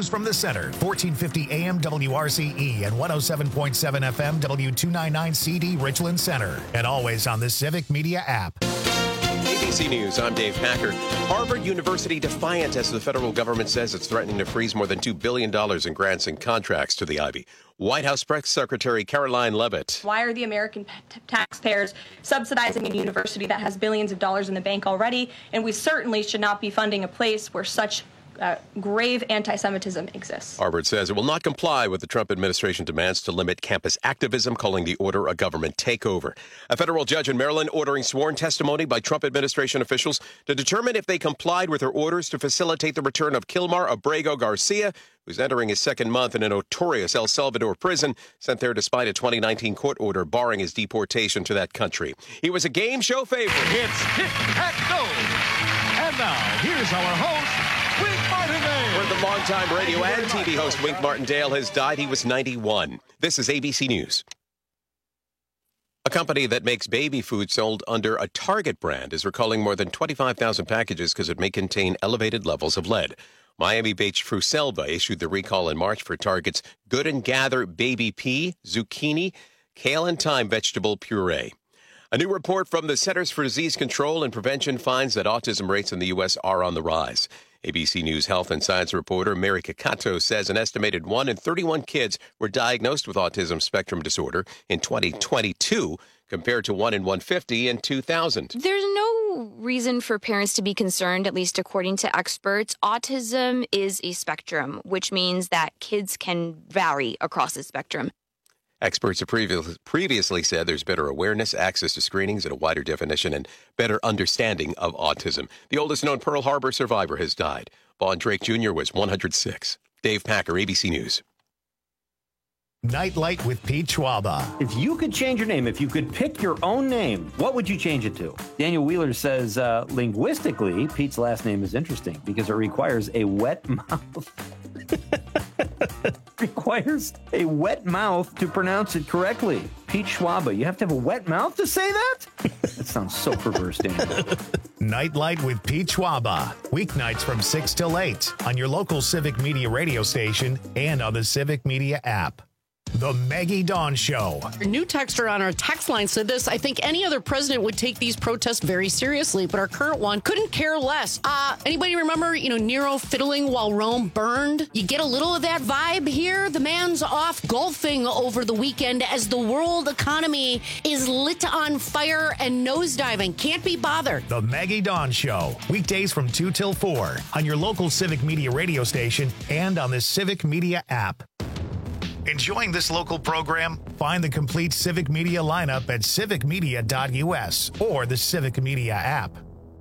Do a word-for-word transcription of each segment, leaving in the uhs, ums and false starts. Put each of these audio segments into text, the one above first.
News from the Center, fourteen fifty A M W R C E and one oh seven point seven F M W two ninety-nine C D Richland Center. And always on the Civic Media app. A B C News, I'm Dave Packer. Harvard University defiant as the federal government says it's threatening to freeze more than two billion dollars in grants and contracts to the Ivy. White House Press Secretary Caroline Leavitt. Why are the American t- taxpayers subsidizing a university that has billions of dollars in the bank already? And we certainly should not be funding a place where such Uh, grave anti-Semitism exists. Harvard says it will not comply with the Trump administration demands to limit campus activism, calling the order a government takeover. A federal judge in Maryland ordering sworn testimony by Trump administration officials to determine if they complied with her orders to facilitate the return of Kilmar Abrego Garcia, who's entering his second month in a notorious El Salvador prison, sent there despite a twenty nineteen court order barring his deportation to that country. He was a game show favorite. It's Tic-Tac-Toe! And now, here's our host, Wink Martindale. Where the longtime radio and T V host Wink Martindale has died. He was ninety-one. This is A B C News. A company that makes baby food sold under a Target brand is recalling more than twenty-five thousand packages because it may contain elevated levels of lead. Miami-based Fruselva issued the recall in March for Target's Good and Gather baby pea, zucchini, kale and thyme vegetable puree. A new report from the Centers for Disease Control and Prevention finds that autism rates in the U S are on the rise. A B C News health and science reporter Mary Kakato says an estimated one in thirty-one kids were diagnosed with autism spectrum disorder in twenty twenty-two, compared to one in one hundred fifty in two thousand. There's no reason for parents to be concerned, at least according to experts. Autism is a spectrum, which means that kids can vary across the spectrum. Experts have previ- previously said there's better awareness, access to screenings, and a wider definition and better understanding of autism. The oldest known Pearl Harbor survivor has died. Vaughn Drake Junior was one hundred six. Dave Packer, A B C News. Nightlight with Pete Schwaba. If you could change your name, if you could pick your own name, what would you change it to? Daniel Wheeler says, uh, linguistically, Pete's last name is interesting because it requires a wet mouth. requires a wet mouth to pronounce it correctly. Pete Schwaba, you have to have a wet mouth to say that? That sounds so perverse, Daniel. Nightlight with Pete Schwaba. Weeknights from six till eight on your local Civic Media radio station and on the Civic Media app. The Maggie Dawn Show. A new texter on our text line said this: I think any other president would take these protests very seriously, but our current one couldn't care less. Uh, anybody remember, you know, Nero fiddling while Rome burned? You get a little of that vibe here. The man's off golfing over the weekend as the world economy is lit on fire and nosediving. Can't be bothered. The Maggie Dawn Show. Weekdays from two till four on your local Civic Media radio station and on the Civic Media app. Enjoying this local program? Find the complete Civic Media lineup at civic media dot U S or the Civic Media app.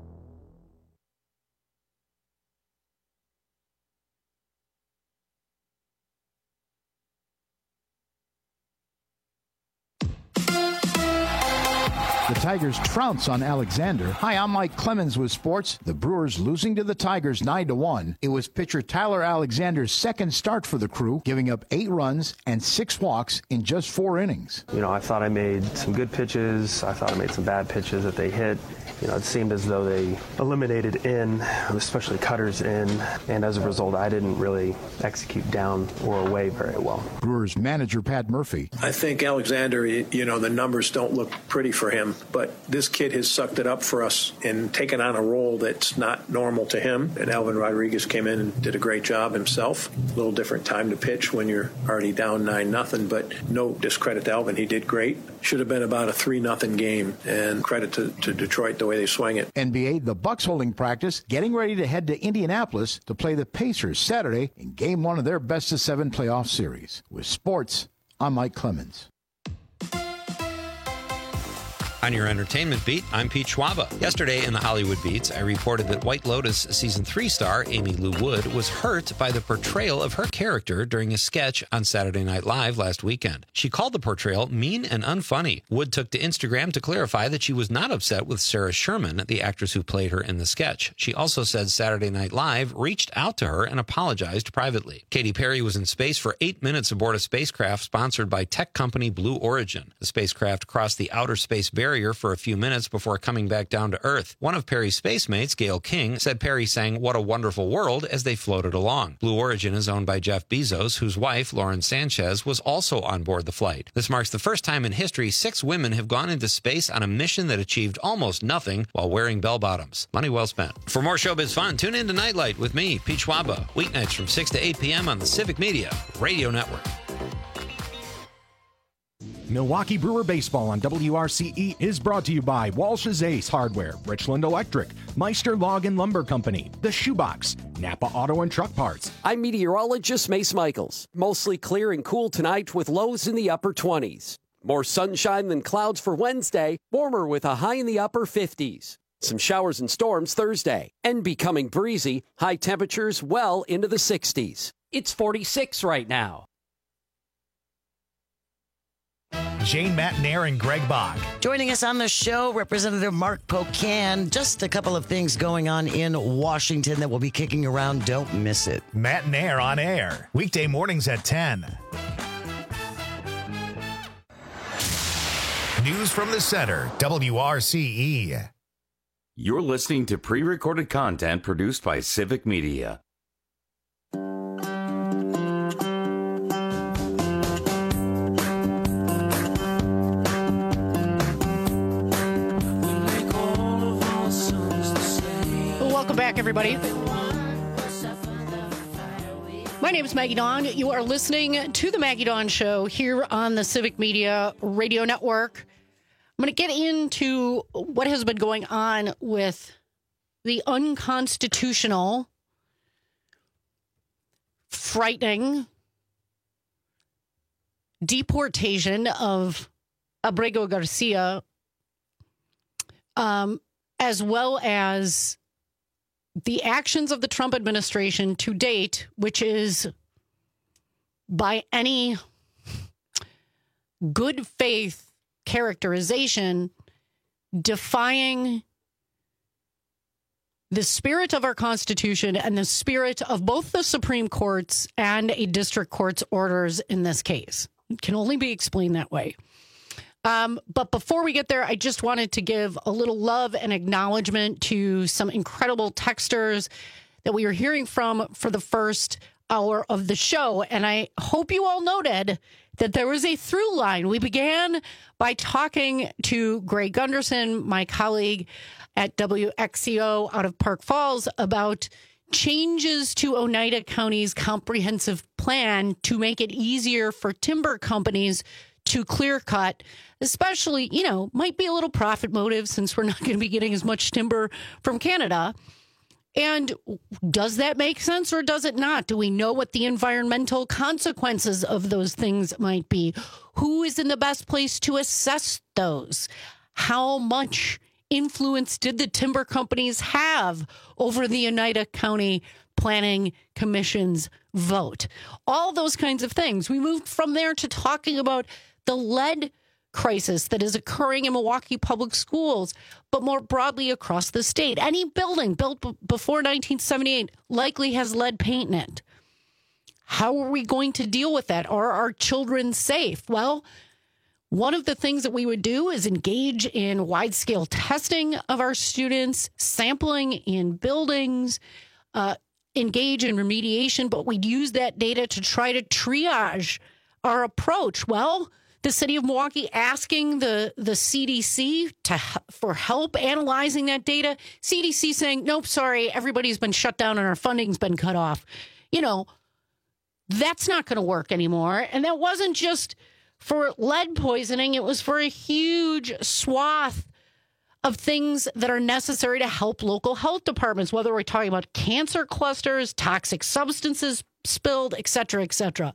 The Tigers trounce on Alexander. Hi, I'm Mike Clemens with sports. The Brewers losing to the Tigers nine to one. It was pitcher Tyler Alexander's second start for the Crew, giving up eight runs and six walks in just four innings. You know, I thought I made some good pitches. I thought I made some bad pitches that they hit. You know, it seemed as though they eliminated in, especially cutters in, and as a result, I didn't really execute down or away very well. Brewers manager Pat Murphy. I think Alexander, you know, the numbers don't look pretty for him, but this kid has sucked it up for us and taken on a role that's not normal to him. And Alvin Rodriguez came in and did a great job himself. A little different time to pitch when you're already down nine nothing, but no discredit to Alvin. He did great. Should have been about a three nothing game, and credit to, to Detroit the way they swing it. N B A, the Bucks holding practice, getting ready to head to Indianapolis to play the Pacers Saturday in game one of their best of seven playoff series. With sports, I'm Mike Clemens. On your entertainment beat, I'm Pete Schwaba. Yesterday in the Hollywood Beats, I reported that White Lotus Season three star Amy Lou Wood was hurt by the portrayal of her character during a sketch on Saturday Night Live last weekend. She called the portrayal mean and unfunny. Wood took to Instagram to clarify that she was not upset with Sarah Sherman, the actress who played her in the sketch. She also said Saturday Night Live reached out to her and apologized privately. Katy Perry was in space for eight minutes aboard a spacecraft sponsored by tech company Blue Origin. The spacecraft crossed the outer space barrier carrier for a few minutes before coming back down to Earth. One of Perry's space mates, Gail King, said Perry sang "What a Wonderful World" as they floated along. Blue Origin is owned by Jeff Bezos, whose wife, Lauren Sanchez, was also on board the flight. This marks the first time in history six women have gone into space on a mission that achieved almost nothing while wearing bell-bottoms. Money well spent. For more showbiz fun, tune in to Nightlight with me, Pete Schwaba, weeknights from six to eight p.m. on the Civic Media Radio Network. Milwaukee Brewer Baseball on W R C E is brought to you by Walsh's Ace Hardware, Richland Electric, Meister Log and Lumber Company, The Shoebox, Napa Auto and Truck Parts. I'm meteorologist Mace Michaels. Mostly clear and cool tonight with lows in the upper twenties. More sunshine than clouds for Wednesday, warmer with a high in the upper fifties. Some showers and storms Thursday, and becoming breezy, high temperatures well into the sixties. It's forty-six right now. Jane Matnair and Greg Bach. Joining us on the show, Representative Mark Pocan. Just a couple of things going on in Washington that will be kicking around. Don't miss it. Matnair on air. Weekday mornings at ten. News from the center, W R C E. You're listening to pre-recorded content produced by Civic Media. Welcome back, everybody. My name is Maggie Dawn. You are listening to the Maggie Dawn Show here on the Civic Media Radio Network. I'm going to get into what has been going on with the unconstitutional, frightening deportation of Abrego Garcia, um, as well as the actions of the Trump administration to date, which is by any good faith characterization, defying the spirit of our Constitution and the spirit of both the Supreme Court's and a district court's orders in this case. It can only be explained that way. Um, but before we get there, I just wanted to give a little love and acknowledgement to some incredible texters that we are hearing from for the first hour of the show. And I hope you all noted that there was a through line. We began by talking to Greg Gunderson, my colleague at W X C O out of Park Falls, about changes to Oneida County's comprehensive plan to make it easier for timber companies to clear cut, especially, you know, might be a little profit motive since we're not going to be getting as much timber from Canada. And does that make sense or does it not? Do we know what the environmental consequences of those things might be? Who is in the best place to assess those? How much influence did the timber companies have over the Oneida County Planning Commission's vote? All those kinds of things. We moved from there to talking about the lead crisis that is occurring in Milwaukee public schools, but more broadly across the state. Any building built b- before nineteen seventy-eight likely has lead paint in it. How are we going to deal with that? Are our children safe? Well, one of the things that we would do is engage in wide-scale testing of our students, sampling in buildings, uh, engage in remediation, but we'd use that data to try to triage our approach. Well, the city of Milwaukee asking the, the C D C to for help analyzing that data. C D C saying, nope, sorry, everybody's been shut down and our funding's been cut off. You know, that's not going to work anymore. And that wasn't just for lead poisoning. It was for a huge swath of things that are necessary to help local health departments, whether we're talking about cancer clusters, toxic substances spilled, et cetera, et cetera.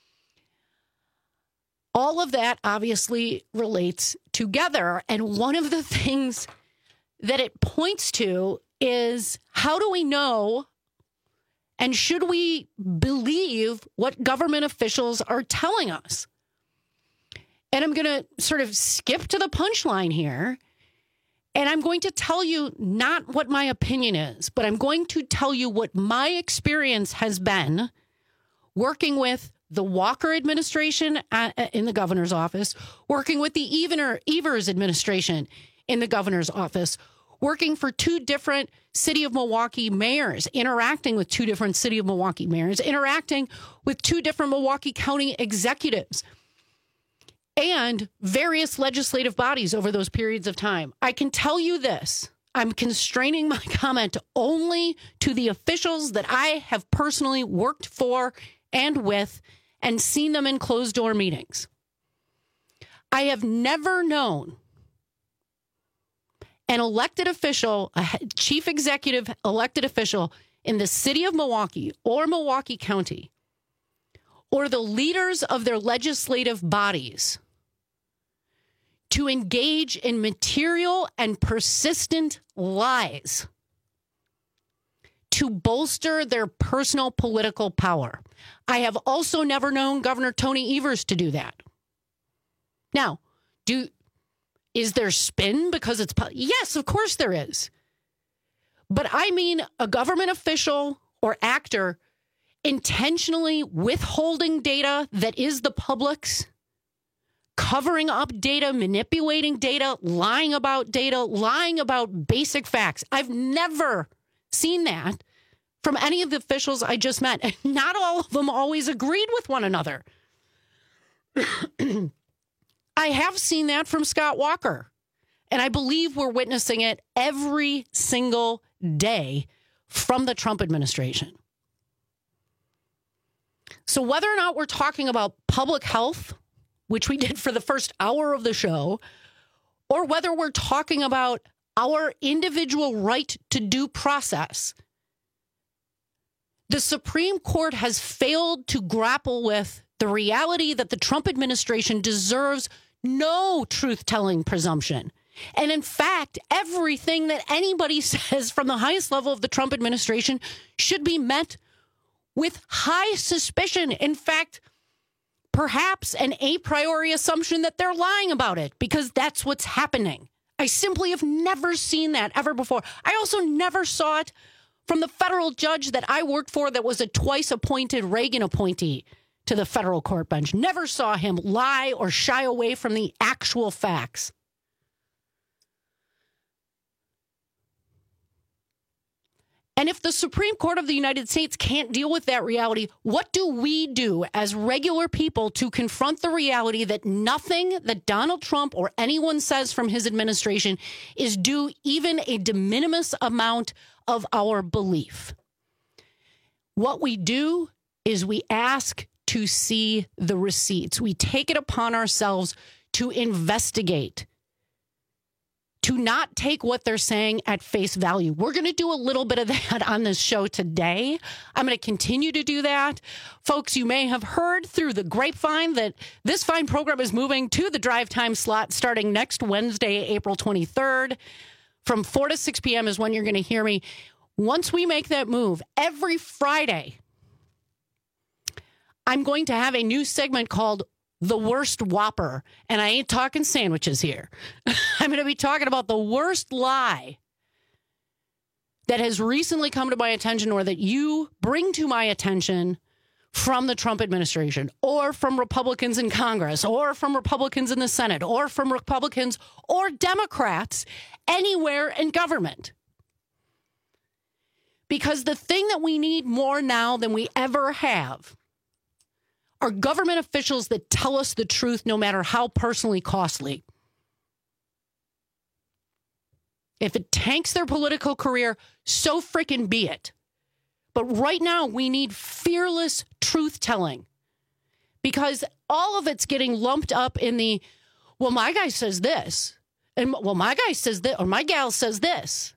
All of that obviously relates together. And one of the things that it points to is, how do we know and should we believe what government officials are telling us? And I'm going to sort of skip to the punchline here. And I'm going to tell you not what my opinion is, but I'm going to tell you what my experience has been working with the Walker administration at, in the governor's office, working with the Evener, Evers administration in the governor's office, working for two different City of Milwaukee mayors, interacting with two different City of Milwaukee mayors, interacting with two different Milwaukee County executives, and various legislative bodies over those periods of time. I can tell you this. I'm constraining my comment only to the officials that I have personally worked for and with and seen them in closed-door meetings. I have never known an elected official, a chief executive elected official in the city of Milwaukee or Milwaukee County, or the leaders of their legislative bodies to engage in material and persistent lies to bolster their personal political power. I have also never known Governor Tony Evers to do that. Now, do is there spin because it's... Yes, of course there is. But I mean a government official or actor intentionally withholding data that is the public's, covering up data, manipulating data, lying about data, lying about basic facts. I've never seen that from any of the officials I just met. And not all of them always agreed with one another. I have seen that from Scott Walker. And I believe we're witnessing it every single day from the Trump administration. So whether or not we're talking about public health, which we did for the first hour of the show, or whether we're talking about our individual right to due process, the Supreme Court has failed to grapple with the reality that the Trump administration deserves no truth-telling presumption. And in fact, everything that anybody says from the highest level of the Trump administration should be met with high suspicion. In fact, perhaps an a priori assumption that they're lying about it, because that's what's happening. I simply have never seen that ever before. I also never saw it from the federal judge that I worked for that was a twice appointed Reagan appointee to the federal court bench. Never saw him lie or shy away from the actual facts. And if the Supreme Court of the United States can't deal with that reality, what do we do as regular people to confront the reality that nothing that Donald Trump or anyone says from his administration is due even a de minimis amount of our belief? What we do is we ask to see the receipts. We take it upon ourselves to investigate, to not take what they're saying at face value. We're going to do a little bit of that on this show today. I'm going to continue to do that. Folks, you may have heard through the grapevine that this fine program is moving to the drive time slot starting next Wednesday, April twenty-third. From four to six p.m. is when you're going to hear me. Once we make that move, every Friday, I'm going to have a new segment called The Worst Whopper. And I ain't talking sandwiches here. I'm going to be talking about the worst lie that has recently come to my attention, or that you bring to my attention from the Trump administration, or from Republicans in Congress, or from Republicans in the Senate, or from Republicans or Democrats anywhere in government. Because the thing that we need more now than we ever have are government officials that tell us the truth, no matter how personally costly. If it tanks their political career, so frickin' be it. But right now, we need fearless truth-telling, because all of it's getting lumped up in the, well, my guy says this, and well, my guy says this, or my gal says this.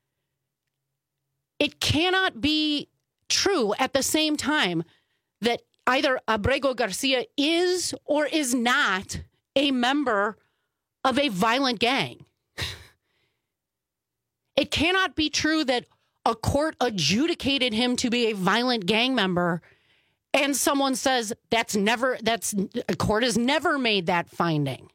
It cannot be true at the same time that either Abrego Garcia is or is not a member of a violent gang. It cannot be true that a court adjudicated him to be a violent gang member and someone says that's never, that's, a court has never made that finding.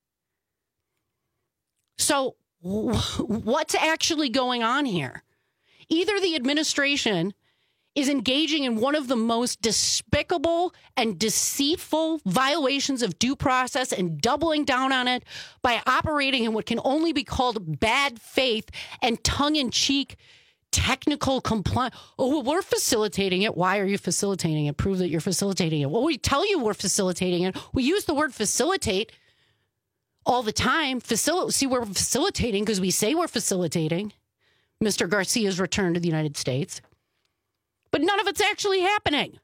So what's actually going on here? Either the administration is engaging in one of the most despicable and deceitful violations of due process and doubling down on it by operating in what can only be called bad faith and tongue-in-cheek technical compliance. Oh, well, we're facilitating it. Why are you facilitating it? Prove that you're facilitating it. Well, we tell you we're facilitating it. We use the word facilitate all the time. Facil- See, we're facilitating because we say we're facilitating Mister Garcia's return to the United States. But none of it's actually happening.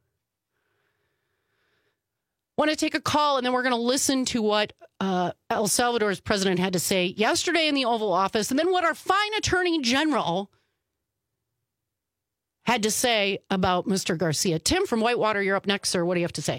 Want to take a call, and then we're going to listen to what uh, El Salvador's president had to say yesterday in the Oval Office, and then what our fine attorney general had to say about Mister Garcia. Tim from Whitewater, you're up next, sir. What do you have to say?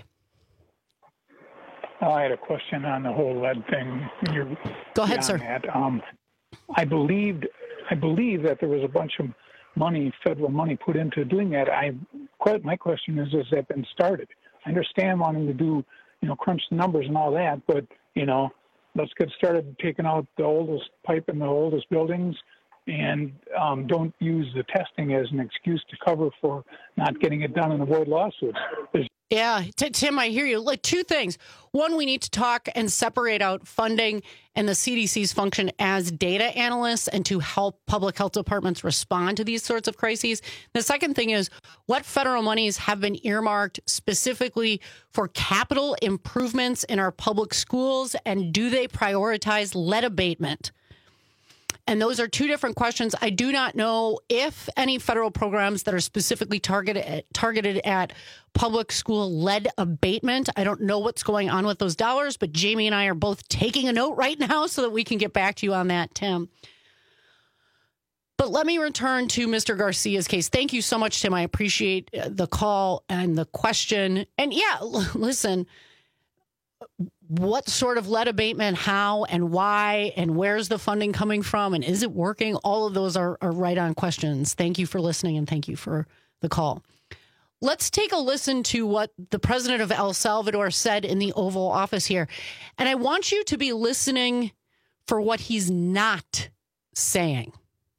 I had a question on the whole lead thing. You're Go ahead, sir. That. Um, I believed, I believe that there was a bunch of money, federal money, put into doing that. I, my question is, has that been started? I understand wanting to do, you know, crunch the numbers and all that, but you know, let's get started taking out the oldest pipe in the oldest buildings, and um, don't use the testing as an excuse to cover for not getting it done and avoid lawsuits. There's Yeah, T- Tim, I hear you. Like two things. One, we need to talk and separate out funding and the C D C's function as data analysts and to help public health departments respond to these sorts of crises. The second thing is what federal monies have been earmarked specifically for capital improvements in our public schools, and do they prioritize lead abatement? And those are two different questions. I do not know if any federal programs that are specifically targeted at, targeted at public school lead abatement. I don't know what's going on with those dollars, but Jamie and I are both taking a note right now so that we can get back to you on that, Tim. But let me return to Mister Garcia's case. Thank you so much, Tim. I appreciate the call and the question. And yeah, listen, what sort of lead abatement, how and why, and where's the funding coming from, and is it working? All of those are, are right on questions. Thank you for listening, and thank you for the call. Let's take a listen to what the president of El Salvador said in the Oval Office here. And I want you to be listening for what he's not saying.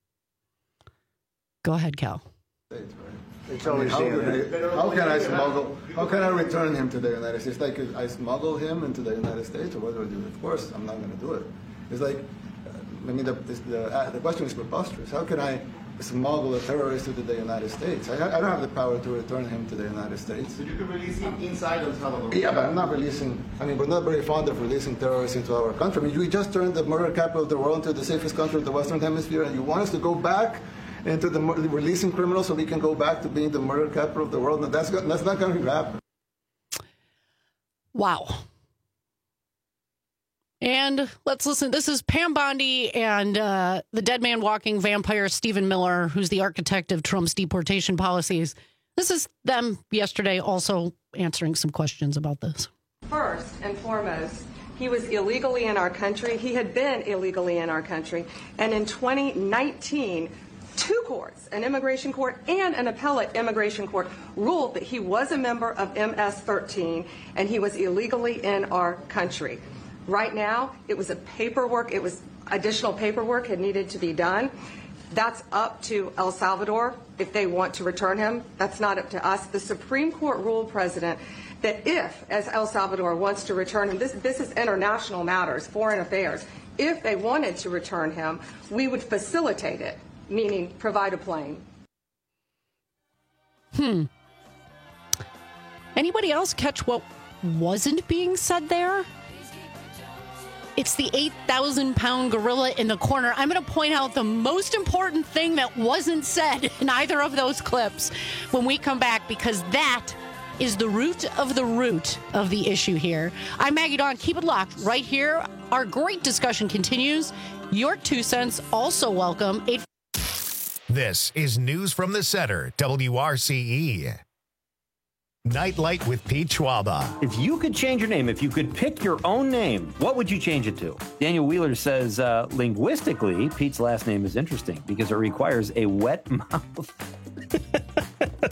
Go ahead, Cal. It's always I mean, how, they, how can I smuggle? How can I return him to the United States? Like I smuggle him into the United States, or what do I do? Of course, I'm not going to do it. It's like, I mean, the the, uh, the question is preposterous. How can I smuggle a terrorist to the United States? I, I don't have the power to return him to the United States. So you can release him inside El Salvador. Yeah, but I'm not releasing. I mean, we're not very fond of releasing terrorists into our country. I mean, we just turned the murder capital of the world into the safest country of the Western Hemisphere, and you want us to go back into the releasing criminals so we can go back to being the murder capital of the world? No, that's, that's not going to happen. Wow. And let's listen. This is Pam Bondi and uh, the dead man walking vampire Stephen Miller, who's the architect of Trump's deportation policies. This is them yesterday also answering some questions about this. First and foremost, he was illegally in our country. He had been illegally in our country. And in twenty nineteen, two courts, an immigration court and an appellate immigration court, ruled that he was a member of M S thirteen and he was illegally in our country. Right now, it was a paperwork, it was additional paperwork had needed to be done. That's up to El Salvador if they want to return him. That's not up to us. The Supreme Court ruled, President, that if, as El Salvador wants to return him, this, this is international matters, foreign affairs, if they wanted to return him, we would facilitate it, meaning provide a plane. Hmm. Anybody else catch what wasn't being said there? It's the eight thousand pound gorilla in the corner. I'm going to point out the most important thing that wasn't said in either of those clips when we come back, because that is the root of the root of the issue here. I'm Maggie Dawn. Keep it locked right here. Our great discussion continues. Your two cents also welcome. Eight- This is News from the Center, W R C E. Nightlight with Pete Schwaba. If you could change your name, if you could pick your own name, what would you change it to? Daniel Wheeler says, uh, linguistically, Pete's last name is interesting because it requires a wet mouth.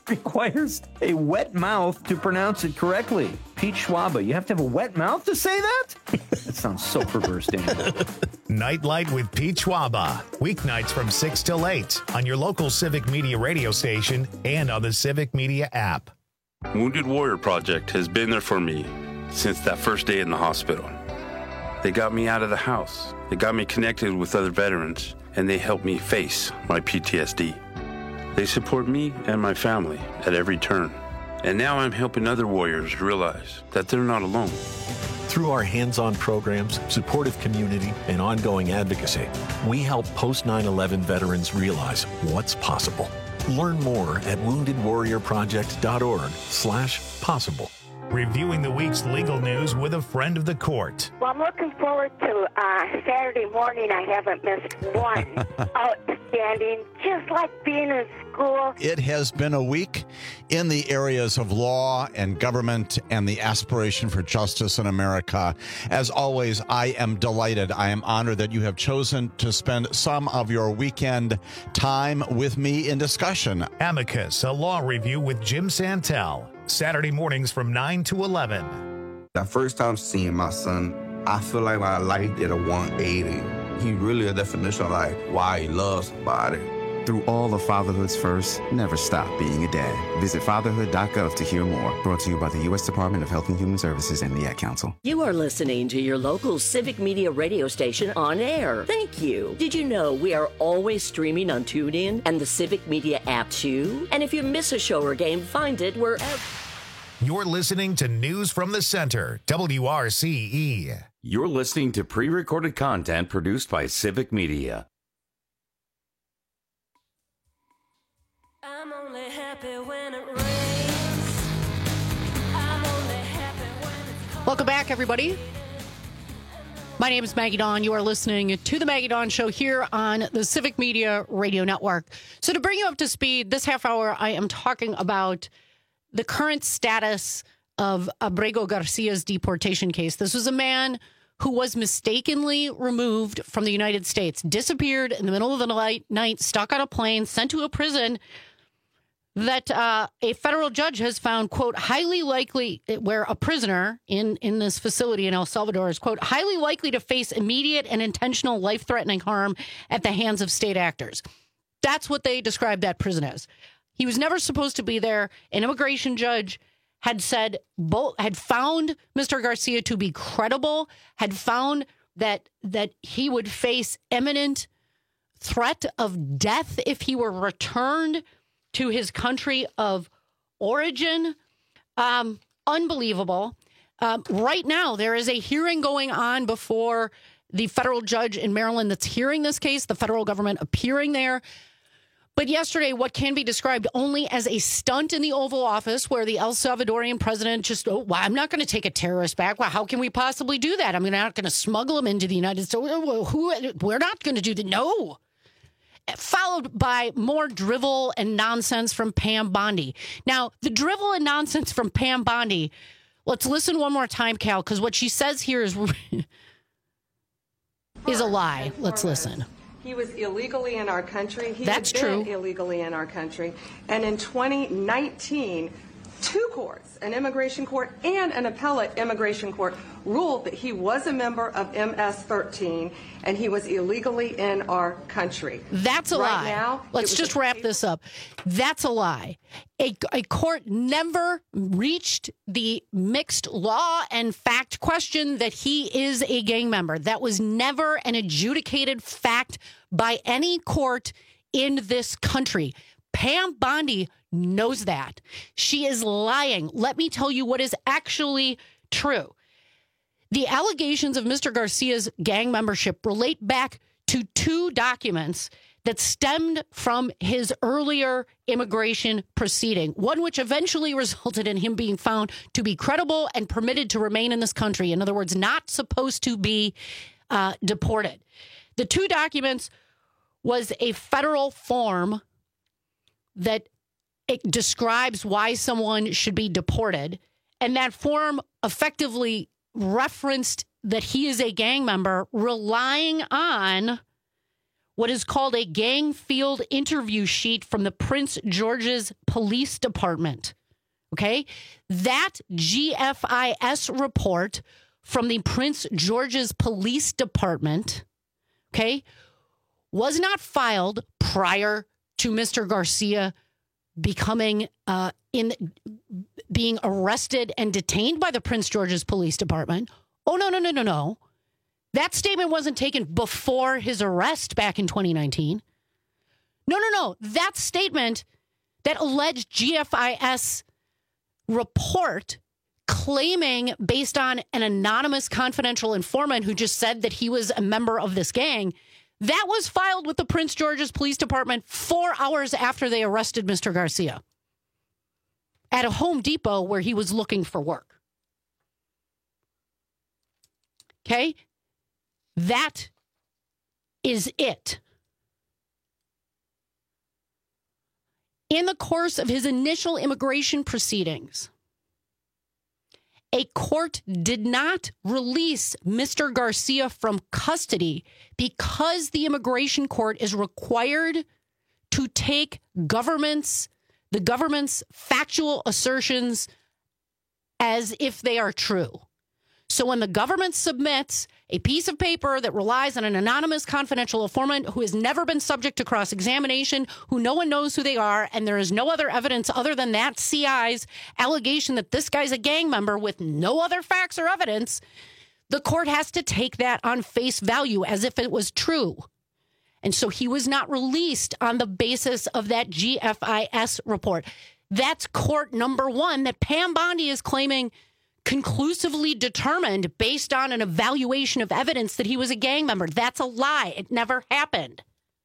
requires a wet mouth to pronounce it correctly. Pete Schwaba, you have to have a wet mouth to say that? That sounds so perverse, Daniel. Nightlight with Pete Schwaba. Weeknights from six till eight on your local Civic Media radio station and on the Civic Media app. Wounded Warrior Project has been there for me since that first day in the hospital. They got me out of the house. They got me connected with other veterans, and they helped me face my P T S D. They support me and my family at every turn. And now I'm helping other warriors realize that they're not alone. Through our hands-on programs, supportive community, and ongoing advocacy, we help post nine eleven veterans realize what's possible. Learn more at wounded warrior project dot org slash possible. Reviewing the week's legal news with a friend of the court. Well, I'm looking forward to uh, Saturday morning. I haven't missed one. Outstanding, just like being in school. It has been a week in the areas of law and government and the aspiration for justice in America. As always, I am delighted. I am honored that you have chosen to spend some of your weekend time with me in discussion. Amicus, a law review with Jim Santel. Saturday mornings from nine to eleven. The first time seeing my son, I feel like my life did a one eighty. He really a definition of like why he loves somebody. Through all of fatherhood's first, never stop being a dad. Visit fatherhood dot gov to hear more. Brought to you by the U S Department of Health and Human Services and the Ad Council. You are listening to your local Civic Media radio station on air. Thank you. Did you know we are always streaming on TuneIn and the Civic Media app too? And if you miss a show or game, find it wherever. You're listening to News from the Center, W R C E. You're listening to pre-recorded content produced by Civic Media. I'm only happy when it rains. I'm only happy when it's Welcome back, everybody. My name is Maggie Dawn. You are listening to The Maggie Dawn Show here on the Civic Media Radio Network. So to bring you up to speed, this half hour, I am talking about the current status of Abrego Garcia's deportation case. This was a man who was mistakenly removed from the United States, disappeared in the middle of the night, night stuck on a plane, sent to a prison that uh, a federal judge has found, quote, highly likely, where a prisoner in, in this facility in El Salvador is, quote, highly likely to face immediate and intentional life-threatening harm at the hands of state actors. That's what they described that prison as. He was never supposed to be there. An immigration judge had said, both had found Mister Garcia to be credible, had found that that he would face imminent threat of death if he were returned to his country of origin. Um, unbelievable. Um, right now, there is a hearing going on before the federal judge in Maryland that's hearing this case, the federal government appearing there. But yesterday, what can be described only as a stunt in the Oval Office where the El Salvadorian president just, oh, well, I'm not going to take a terrorist back. Well, how can we possibly do that? I'm not going to smuggle him into the United States. Who, we're not going to do that. No. Followed by more drivel and nonsense from Pam Bondi. Now, the drivel and nonsense from Pam Bondi, let's listen one more time, Cal, because what she says here is, is a lie. Let's listen. He was illegally in our country. He That's had been true. illegally in our country. And in twenty nineteen, two courts, an immigration court and an appellate immigration court, ruled that he was a member of M S thirteen and he was illegally in our country. That's a right lie. Now, Let's just wrap this up. That's a lie. A, a court never reached the mixed law and fact question that he is a gang member. That was never an adjudicated fact by any court in this country. Pam Bondi knows that. She is lying. Let me tell you what is actually true. The allegations of Mister Garcia's gang membership relate back to two documents that stemmed from his earlier immigration proceeding, one which eventually resulted in him being found to be credible and permitted to remain in this country. In other words, not supposed to be uh, deported. The two documents was a federal form that it describes why someone should be deported. And that form effectively referenced that he is a gang member, relying on what is called a gang field interview sheet from the Prince George's Police Department. Okay? That G F I S report from the Prince George's Police Department, okay, was not filed prior to Mister Garcia becoming uh, in being arrested and detained by the Prince George's Police Department. Oh, no, no, no, no, no. That statement wasn't taken before his arrest back in twenty nineteen. No, no, no. That statement, that alleged G F I S report claiming based on an anonymous confidential informant who just said that he was a member of this gang, that was filed with the Prince George's Police Department four hours after they arrested Mister Garcia at a Home Depot where he was looking for work. Okay? That is it. In the course of his initial immigration proceedings, a court did not release Mister Garcia from custody because the immigration court is required to take government's, the government's factual assertions as if they are true. So when the government submits a piece of paper that relies on an anonymous confidential informant who has never been subject to cross-examination, who no one knows who they are, and there is no other evidence other than that C I's allegation that this guy's a gang member with no other facts or evidence, the court has to take that on face value as if it was true. And so he was not released on the basis of that G F I S report. That's court number one that Pam Bondi is claiming conclusively determined based on an evaluation of evidence that he was a gang member. That's a lie. It never happened.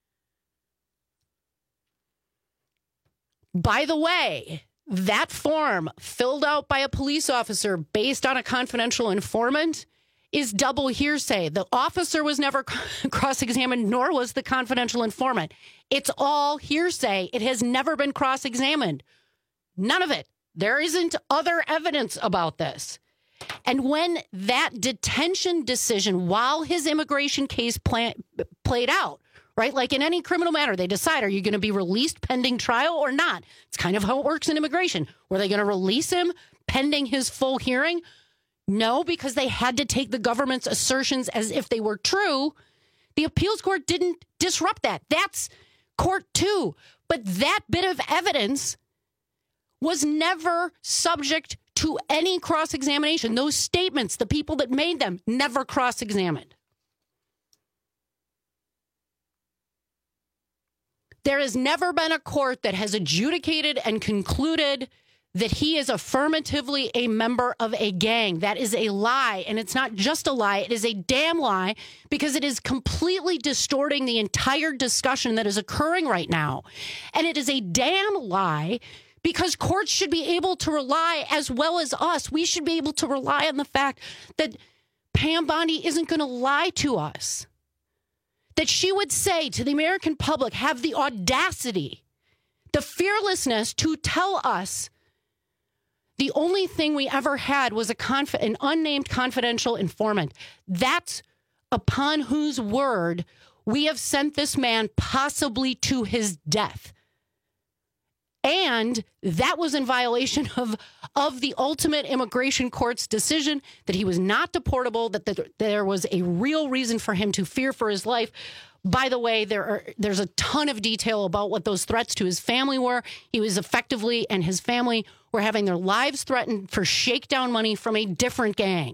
By the way, that form filled out by a police officer based on a confidential informant is double hearsay. The officer was never cross-examined, nor was the confidential informant. It's all hearsay. It has never been cross-examined. None of it. There isn't other evidence about this. And when that detention decision, while his immigration case plan, played out, right, like in any criminal matter, they decide, are you going to be released pending trial or not? It's kind of how it works in immigration. Were they going to release him pending his full hearing? No, because they had to take the government's assertions as if they were true. The appeals court didn't disrupt that. That's court two. But that bit of evidence was never subject to any cross-examination. Those statements, the people that made them, never cross-examined. There has never been a court that has adjudicated and concluded that he is affirmatively a member of a gang. That is a lie, and it's not just a lie. It is a damn lie because it is completely distorting the entire discussion that is occurring right now. And it is a damn lie because courts should be able to rely, as well as us, we should be able to rely on the fact that Pam Bondi isn't going to lie to us. That she would say to the American public, have the audacity, the fearlessness to tell us the only thing we ever had was a conf- an unnamed confidential informant. That's upon whose word we have sent this man possibly to his death. And that was in violation of, of the ultimate immigration court's decision that he was not deportable, that the, there was a real reason for him to fear for his life. By the way, there are there's a ton of detail about what those threats to his family were. He was effectively, and his family were having their lives threatened for shakedown money from a different gang.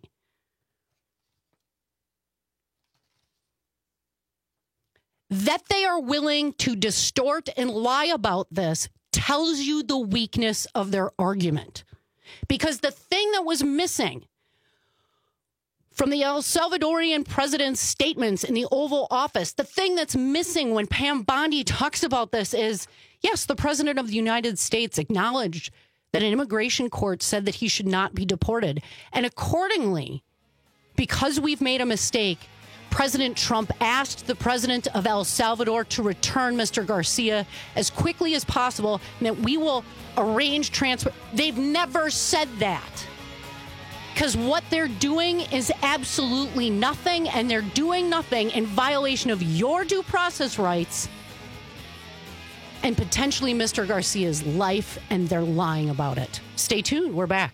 That they are willing to distort and lie about this tells you the weakness of their argument. Because the thing that was missing from the El Salvadorian president's statements in the Oval Office, the thing that's missing when Pam Bondi talks about this is, yes, the president of the United States acknowledged that an immigration court said that he should not be deported. And accordingly, because we've made a mistake, President Trump asked the president of El Salvador to return Mister Garcia as quickly as possible, and that we will arrange transfer. They've never said that. because what they're doing is absolutely nothing, and they're doing nothing in violation of your due process rights and potentially Mister Garcia's life, and they're lying about it. Stay tuned. We're back.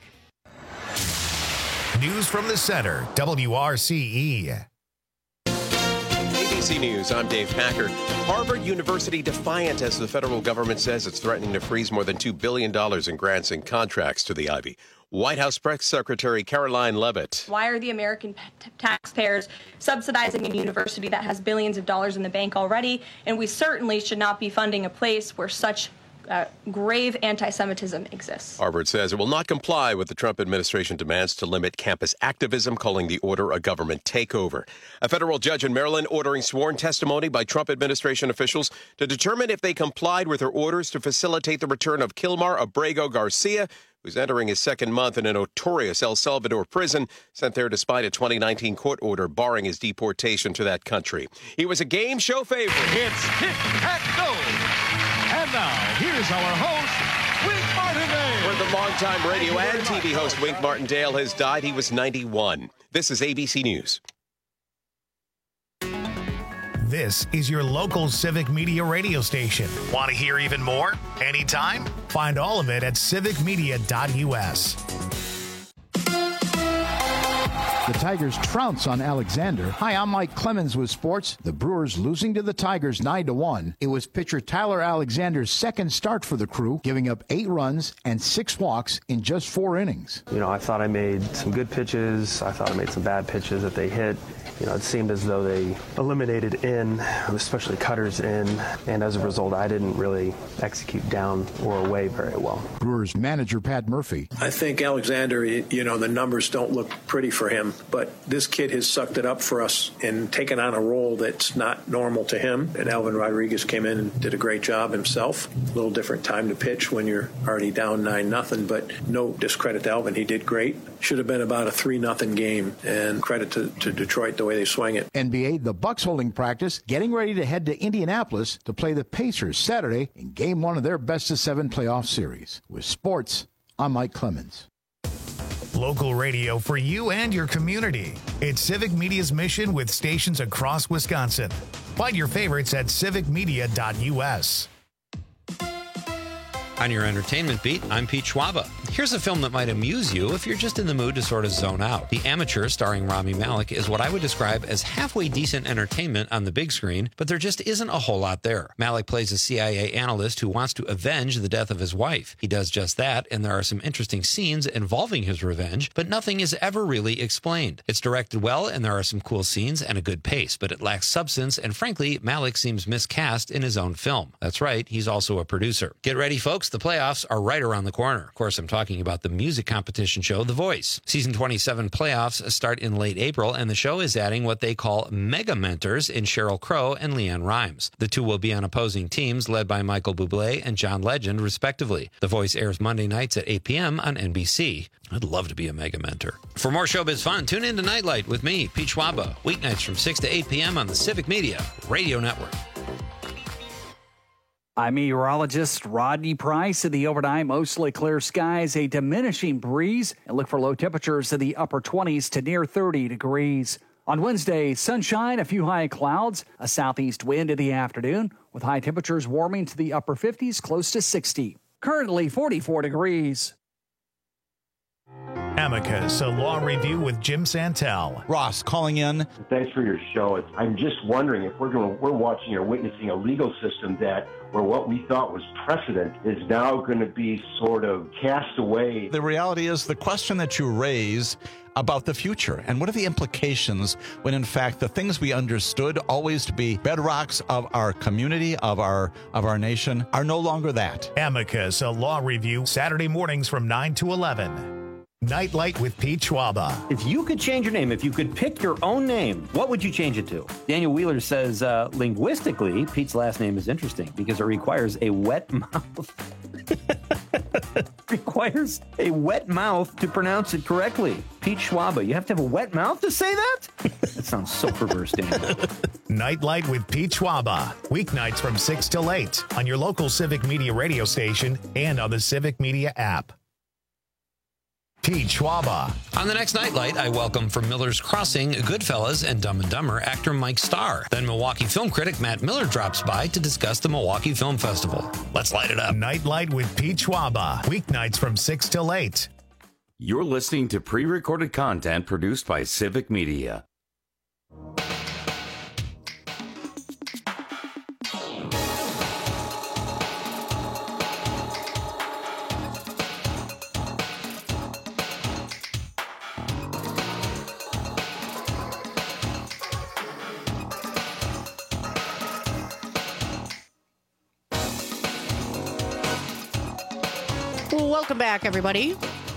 News from the center, W R C E. A B C News, I'm Dave Packard. Harvard University defiant as the federal government says it's threatening to freeze more than two billion dollars in grants and contracts to the Ivy. White House Press Secretary Caroline Leavitt. Why are the American t- taxpayers subsidizing a university that has billions of dollars in the bank already? And we certainly should not be funding a place where such uh, grave anti-Semitism exists. Harvard says it will not comply with the Trump administration demands to limit campus activism, calling the order a government takeover. A federal judge in Maryland ordering sworn testimony by Trump administration officials to determine if they complied with her orders to facilitate the return of Kilmar Abrego Garcia, who's entering his second month in a notorious El Salvador prison, sent there despite a twenty nineteen court order barring his deportation to that country. He was a game show favorite. It's Hit and Go. And now, here's our host, Wink Martindale. Where the longtime radio and T V host Wink Martindale has died. He was ninety-one. This is A B C News. This is your local Civic Media radio station. Want to hear even more? Anytime? Find all of it at civic media dot U S. The Tigers trounce on Alexander. Hi, I'm Mike Clemens with sports. The Brewers losing to the Tigers nine to one. It was pitcher Tyler Alexander's second start for the Crew, giving up eight runs and six walks in just four innings. You know, I thought I made some good pitches. I thought I made some bad pitches that they hit. You know, it seemed as though they eliminated in, especially cutters in, and as a result, I didn't really execute down or away very well. Brewers manager Pat Murphy. I think Alexander, you know, the numbers don't look pretty for him, but this kid has sucked it up for us and taken on a role that's not normal to him. And Alvin Rodriguez came in and did a great job himself. A little different time to pitch when you're already down nine nothing, but no discredit to Alvin. He did great. Should have been about a three nothing game, and credit to, to Detroit the way they swing it. N B A, the Bucks holding practice, getting ready to head to Indianapolis to play the Pacers Saturday in game one of their best of seven playoff series. With sports, I'm Mike Clemens. Local radio for you and your community. It's Civic Media's mission with stations across Wisconsin. Find your favorites at civic media dot U S. On your entertainment beat, I'm Pete Schwaba. Here's a film that might amuse you if you're just in the mood to sort of zone out. The Amateur, starring Rami Malek, is what I would describe as halfway decent entertainment on the big screen, but there just isn't a whole lot there. Malek plays a C I A analyst who wants to avenge the death of his wife. He does just that, and there are some interesting scenes involving his revenge, but nothing is ever really explained. It's directed well, and there are some cool scenes and a good pace, but it lacks substance, and frankly, Malek seems miscast in his own film. That's right, he's also a producer. Get ready, folks. The playoffs are right around the corner. Of course, I'm talking about the music competition show, The Voice. Season twenty-seven playoffs start in late April, and the show is adding what they call mega mentors in Sheryl Crow and Leanne Rimes. The two will be on opposing teams led by Michael Bublé and John Legend, respectively. The Voice airs Monday nights at eight p.m. on N B C. I'd love to be a mega mentor. For more showbiz fun, tune in to Nightlight with me, Pete Schwaba, weeknights from six to eight p.m. on the Civic Media Radio Network. I'm meteorologist Rodney Price. In the overnight, mostly clear skies, a diminishing breeze, and look for low temperatures in the upper twenties to near thirty degrees. On Wednesday, sunshine, a few high clouds, a southeast wind in the afternoon, with high temperatures warming to the upper fifties, close to sixty. Currently forty-four degrees. Amicus, a law review with Jim Santel. Ross calling in. Thanks for your show. I'm just wondering if we're going, we're watching or witnessing a legal system that where what we thought was precedent is now going to be sort of cast away. The reality is the question that you raise about the future and what are the implications when in fact the things we understood always to be bedrocks of our community, of our of our nation, are no longer that. Amicus, a law review, Saturday mornings from nine to eleven. Nightlight with Pete Schwaba. If you could change your name, if you could pick your own name, what would you change it to? Daniel Wheeler says, uh, linguistically, Pete's last name is interesting because it requires a wet mouth. requires a wet mouth to pronounce it correctly. Pete Schwaba, you have to have a wet mouth to say that? That sounds so perverse, Daniel. Nightlight with Pete Schwaba. Weeknights from six till eight on your local Civic Media radio station and on the Civic Media app. Pete Schwaba. On the next Nightlight, I welcome from Miller's Crossing, Goodfellas, and Dumb and Dumber actor Mike Starr. Then Milwaukee film critic Matt Miller drops by to discuss the Milwaukee Film Festival. Let's light it up. Nightlight with Pete Schwaba. Weeknights from six till eight. You're listening to pre-recorded content produced by Civic Media. Welcome back, everybody.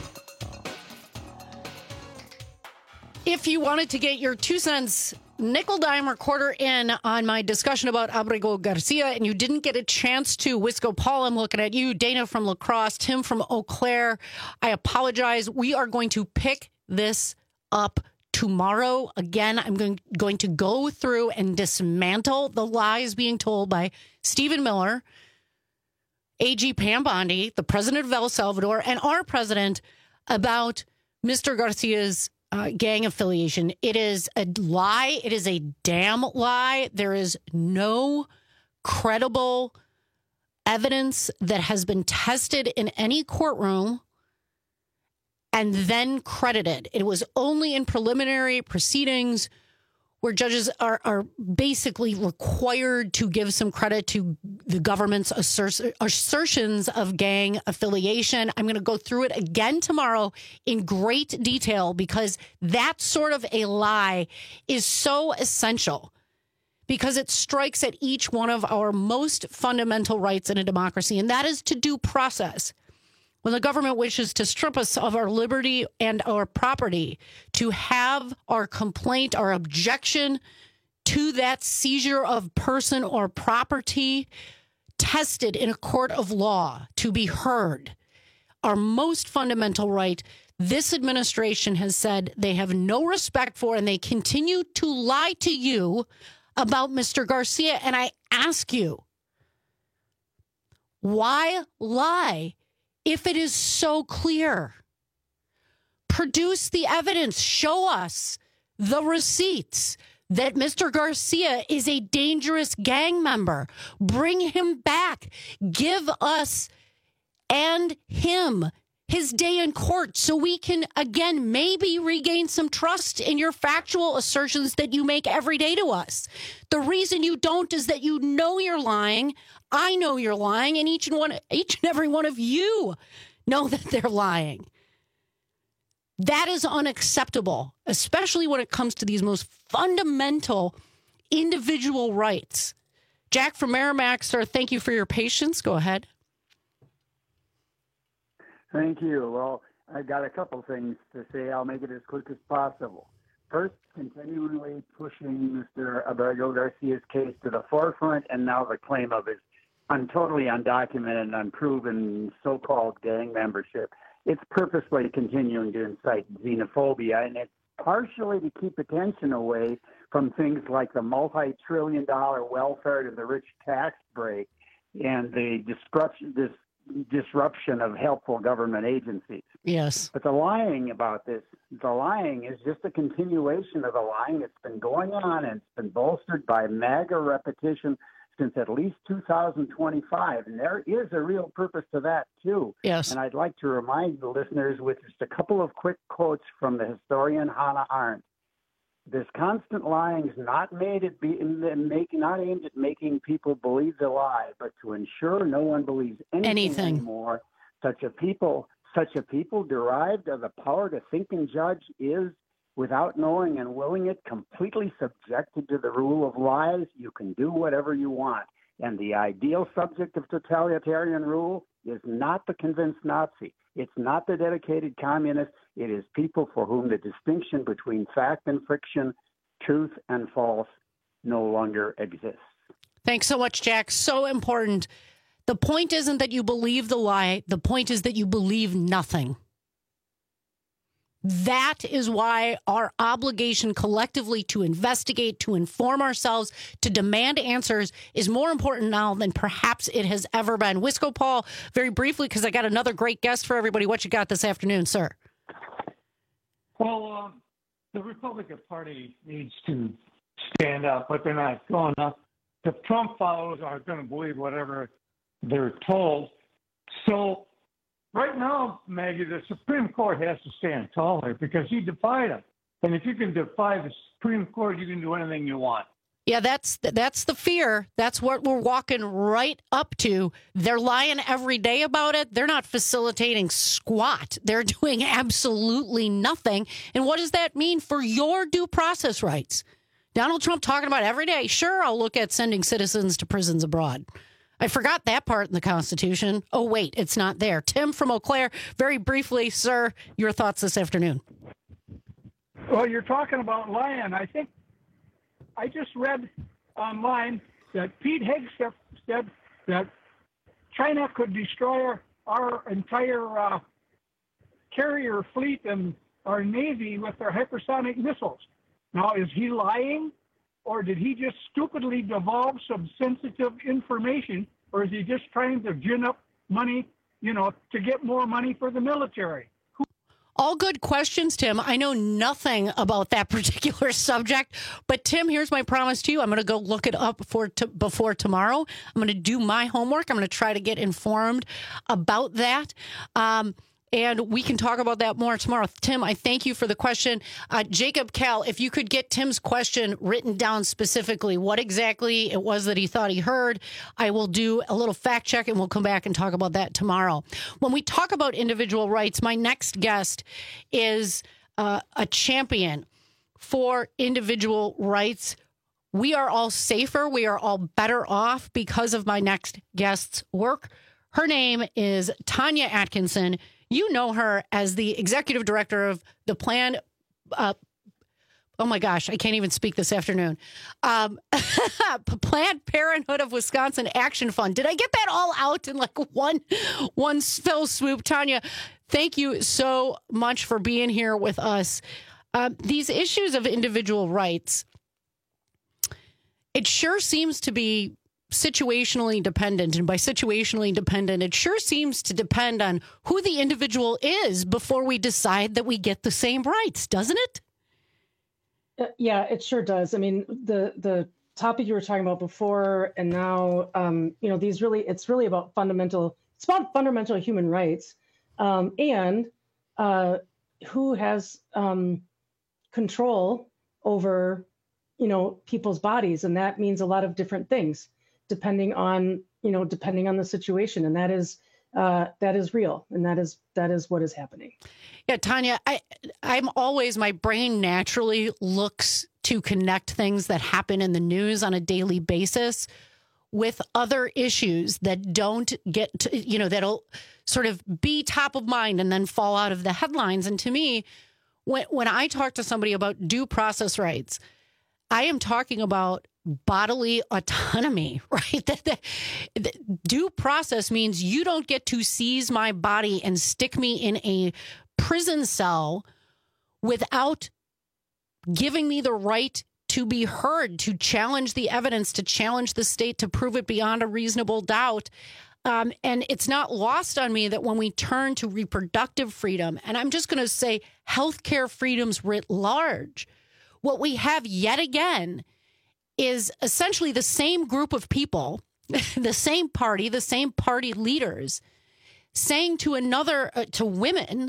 If you wanted to get your two cents, nickel, dime, or quarter in on my discussion about Abrigo Garcia and you didn't get a chance to, Wisco Paul, I'm looking at you, Dana from La Crosse, Tim from Eau Claire, I apologize. We are going to pick this up tomorrow. Again, I'm going, going to go through and dismantle the lies being told by Stephen Miller, A G Pam Bondi, the president of El Salvador, and our president about Mister Garcia's uh, gang affiliation. It is a lie. It is a damn lie. There is no credible evidence that has been tested in any courtroom and then credited. It was only in preliminary proceedings where judges are, are basically required to give some credit to the government's assert- assertions of gang affiliation. I'm going to go through it again tomorrow in great detail because that sort of a lie is so essential because it strikes at each one of our most fundamental rights in a democracy, and that is to due process. When the government wishes to strip us of our liberty and our property, to have our complaint, our objection to that seizure of person or property tested in a court of law, to be heard, our most fundamental right, this administration has said they have no respect for, and they continue to lie to you about Mister Garcia. And I ask you, why lie? If it is so clear, produce the evidence. Show us the receipts that Mister Garcia is a dangerous gang member. Bring him back. Give us and him his day in court so we can, again, maybe regain some trust in your factual assertions that you make every day to us. The reason you don't is that you know you're lying. I know you're lying, and each and one, each and every one of you know that they're lying. That is unacceptable, especially when it comes to these most fundamental individual rights. Jack from Merrimack, sir, thank you for your patience. Go ahead. Thank you. Well, I've got a couple things to say. I'll make it as quick as possible. First, continually pushing Mister Abrigo Garcia's case to the forefront, and now the claim of his un- totally undocumented, unproven so-called gang membership. It's purposely continuing to incite xenophobia, and it's partially to keep attention away from things like the multi-trillion dollar welfare to the rich tax break and the disruption, this disruption of helpful government agencies. Yes. But the lying about this, the lying is just a continuation of the lying that's been going on, and it's been bolstered by MAGA repetition since at least two thousand twenty-five. And there is a real purpose to that, too. Yes. And I'd like to remind the listeners with just a couple of quick quotes from the historian Hannah Arendt. This constant lying is not made at be, make, not aimed at making people believe the lie, but to ensure no one believes anything, anything. anymore. Such a people, such a people derived of the power to think and judge is, without knowing and willing it, completely subjected to the rule of lies. You can do whatever you want. And the ideal subject of totalitarian rule is not the convinced Nazi. It's not the dedicated communist. It is people for whom the distinction between fact and fiction, truth and false, no longer exists. Thanks so much, Jack. So important. The point isn't that you believe the lie. The point is that you believe nothing. That is why our obligation collectively to investigate, to inform ourselves, to demand answers is more important now than perhaps it has ever been. Wisco Paul, very briefly, because I got another great guest for everybody. What you got this afternoon, sir? Well, um, the Republican Party needs to stand up, but they're not going up. The Trump followers are going to believe whatever they're told. So right now, Maggie, the Supreme Court has to stand tall here because he defied them. And if you can defy the Supreme Court, you can do anything you want. Yeah, that's that's the fear. That's what we're walking right up to. They're lying every day about it. They're not facilitating squat. They're doing absolutely nothing. And what does that mean for your due process rights? Donald Trump talking about every day, sure, I'll look at sending citizens to prisons abroad. I forgot that part in the Constitution. Oh, wait, it's not there. Tim from Eau Claire, very briefly, sir, your thoughts this afternoon. Well, you're talking about lying. I think I just read online that Pete Hegseth said that China could destroy our, our entire uh, carrier fleet and our Navy with their hypersonic missiles. Now, is he lying, or did he just stupidly divulge some sensitive information, or is he just trying to gin up money, you know, to get more money for the military? All good questions, Tim. I know nothing about that particular subject, but Tim, here's my promise to you. I'm going to go look it up before, t- before tomorrow. I'm going to do my homework. I'm going to try to get informed about that. Um, and we can talk about that more tomorrow. Tim, I thank you for the question. Uh, Jacob Cal, if you could get Tim's question written down specifically, what exactly it was that he thought he heard, I will do a little fact check and we'll come back and talk about that tomorrow. When we talk about individual rights, my next guest is uh, a champion for individual rights. We are all safer. We are all better off because of my next guest's work. Her name is Tanya Atkinson. You know her as the executive director of the Planned, uh, oh my gosh, I can't even speak this afternoon, um, Planned Parenthood of Wisconsin Action Fund. Did I get that all out in like one, one fell swoop? Tanya, thank you so much for being here with us. Um, these issues of individual rights, it sure seems to be situationally dependent. And by situationally dependent, it sure seems to depend on who the individual is before we decide that we get the same rights, doesn't it? Uh, yeah, it sure does. I mean, the the topic you were talking about before and now, um, you know, these really, it's really about fundamental, it's about fundamental human rights um, and uh, who has um, control over, you know, people's bodies. And that means a lot of different things. Depending on, you know, depending on the situation. And that is, uh, that is real. And that is, that is what is happening. Yeah, Tanya, I, I'm always, my brain naturally looks to connect things that happen in the news on a daily basis with other issues that don't get to, you know, that'll sort of be top of mind and then fall out of the headlines. And to me, when, when I talk to somebody about due process rights, I am talking about bodily autonomy, right? That the, the due process means you don't get to seize my body and stick me in a prison cell without giving me the right to be heard, to challenge the evidence, to challenge the state, to prove it beyond a reasonable doubt. Um, and it's not lost on me that when we turn to reproductive freedom, and I'm just going to say healthcare freedoms writ large, what we have yet again is essentially the same group of people, the same party, the same party leaders saying to another, uh, to women,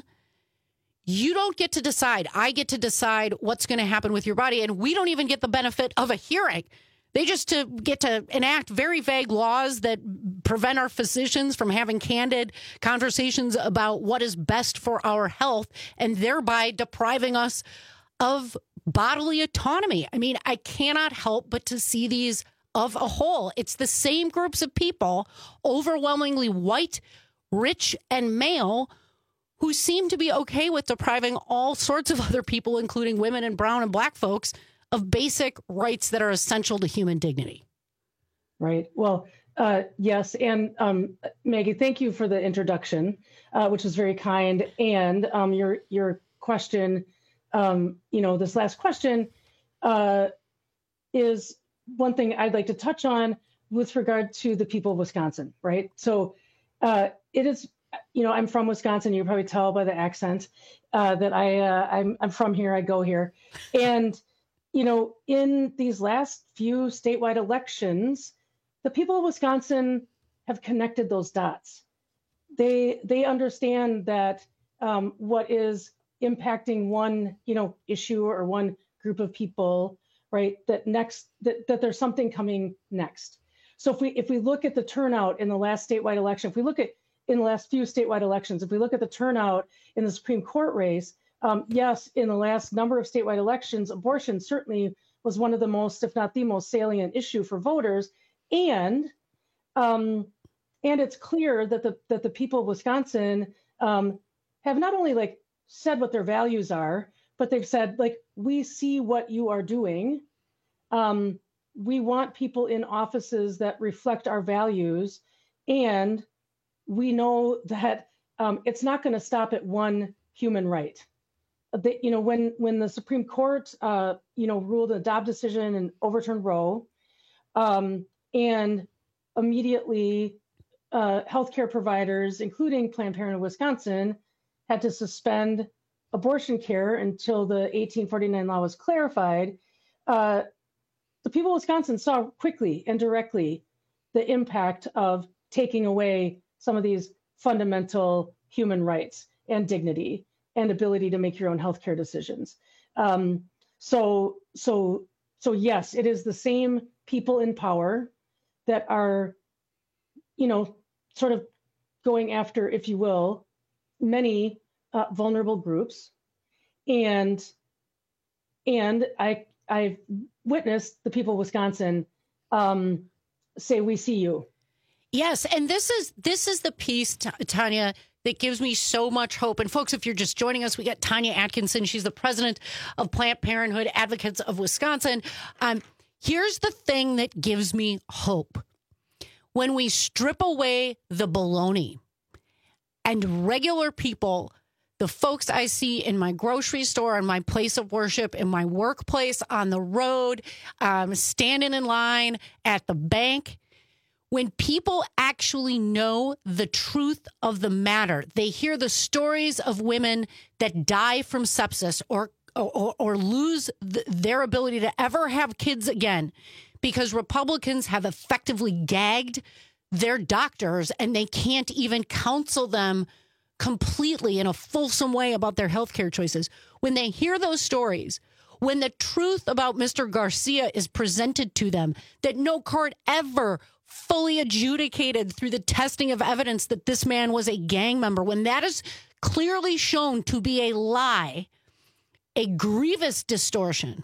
you don't get to decide. I get to decide what's going to happen with your body. And we don't even get the benefit of a hearing. They just to get to enact very vague laws that prevent our physicians from having candid conversations about what is best for our health and thereby depriving us of bodily autonomy. I mean, I cannot help but to see these of a whole. It's the same groups of people, overwhelmingly white, rich, and male, who seem to be okay with depriving all sorts of other people, including women and brown and black folks, of basic rights that are essential to human dignity. Right. Well, uh, yes. And um, Maggie, thank you for the introduction, uh, which was very kind. And um, your your question, Um, you know, this last question uh, is one thing I'd like to touch on with regard to the people of Wisconsin, right? So uh, it is, you know, I'm from Wisconsin, you can probably tell by the accent. uh, that I uh, I'm I'm from here. I go here, and you know, in these last few statewide elections, the people of Wisconsin have connected those dots. They they understand that um, what is impacting one, you know, issue or one group of people, right? That next that, that there's something coming next. So if we if we look at the turnout in the last statewide election, if we look at in the last few statewide elections, if we look at the turnout in the Supreme Court race, um, yes, in the last number of statewide elections, abortion certainly was one of the most, if not the most salient issue for voters. And um, and it's clear that the that the people of Wisconsin um, have not only like said what their values are, but they've said, like, we see what you are doing. Um, we want people in offices that reflect our values, and we know that um, it's not going to stop at one human right. The, you know, when when the Supreme Court, uh, you know, ruled a Dobbs decision and overturned Roe, um, and immediately uh, healthcare providers, including Planned Parenthood Wisconsin, had to suspend abortion care until the eighteen forty-nine law was clarified. Uh, the people of Wisconsin saw quickly and directly the impact of taking away some of these fundamental human rights and dignity and ability to make your own healthcare decisions. Um, so, so, so yes, it is the same people in power that are, you know, sort of going after, if you will, many uh, vulnerable groups, and and I I've witnessed the people of Wisconsin um, say, "We see you." Yes, and this is this is the piece, Tanya, that gives me so much hope. And folks, if you're just joining us, we got Tanya Atkinson. She's the president of Planned Parenthood Advocates of Wisconsin. Um, here's the thing that gives me hope. When we strip away the baloney and regular people, the folks I see in my grocery store, in my place of worship, in my workplace, on the road, um, standing in line at the bank, when people actually know the truth of the matter, they hear the stories of women that die from sepsis or or, or lose th- their ability to ever have kids again because Republicans have effectively gagged their doctors and they can't even counsel them completely in a fulsome way about their healthcare choices. When they hear those stories, when the truth about Mister Garcia is presented to them, that no court ever fully adjudicated through the testing of evidence that this man was a gang member, when that is clearly shown to be a lie, a grievous distortion,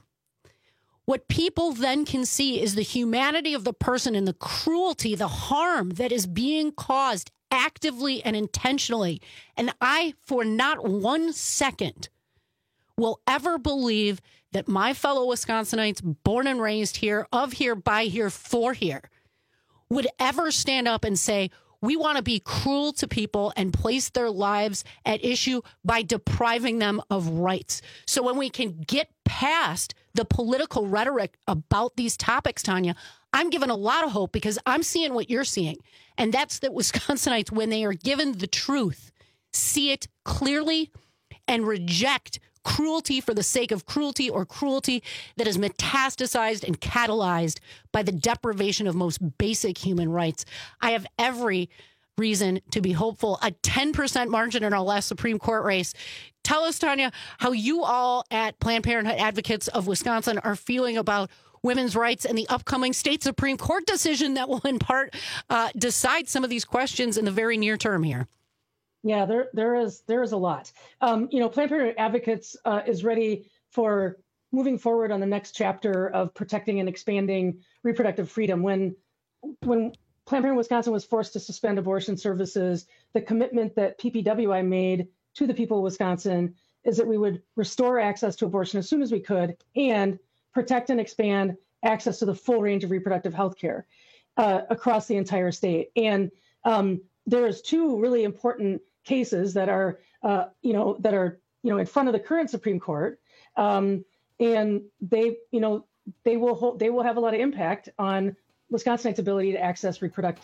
what people then can see is the humanity of the person and the cruelty, the harm that is being caused actively and intentionally. And I, for not one second, will ever believe that my fellow Wisconsinites, born and raised here, of here, by here, for here, would ever stand up and say, we want to be cruel to people and place their lives at issue by depriving them of rights. So when we can get past the political rhetoric about these topics, Tanya, I'm given a lot of hope because I'm seeing what you're seeing. And that's that Wisconsinites, when they are given the truth, see it clearly and reject cruelty for the sake of cruelty or cruelty that is metastasized and catalyzed by the deprivation of most basic human rights. I have every reason to be hopeful. A ten percent margin in our last Supreme Court race. Tell us, Tanya, how you all at Planned Parenthood Advocates of Wisconsin are feeling about women's rights and the upcoming state Supreme Court decision that will in part uh, decide some of these questions in the very near term here. Yeah, there there is there is a lot. Um, you know, Planned Parenthood Advocates uh, is ready for moving forward on the next chapter of protecting and expanding reproductive freedom. When when Planned Parenthood Wisconsin was forced to suspend abortion services, the commitment that P P W I made to the people of Wisconsin is that we would restore access to abortion as soon as we could and protect and expand access to the full range of reproductive health care uh, across the entire state. And um, there's two really important cases that are, uh, you know, that are, you know, in front of the current Supreme Court, um, and they, you know, they will hold, they will have a lot of impact on Wisconsinites' ability to access reproductive